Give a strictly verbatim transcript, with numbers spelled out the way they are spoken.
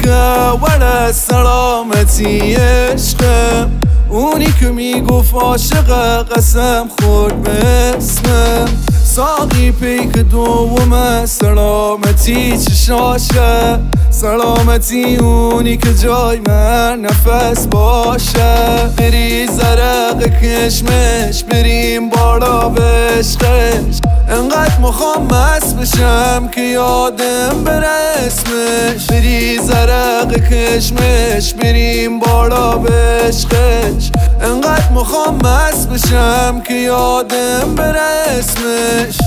که ول سلامتی عشقم، اونی که میگفت عاشق قسم خورد به اسمم. ساقی پیک دومه سلامتی چشاشه، سلامتی اونی که جای من نفس باشه. بری زرق کشمش بریم بالا به عشقش، انقدر میخوام مست بشم که یادم بره اسمش. بری زرق کشمش بریم بالا به عشقش، انقدر میخوام مست بشم که یادم بره اسمش.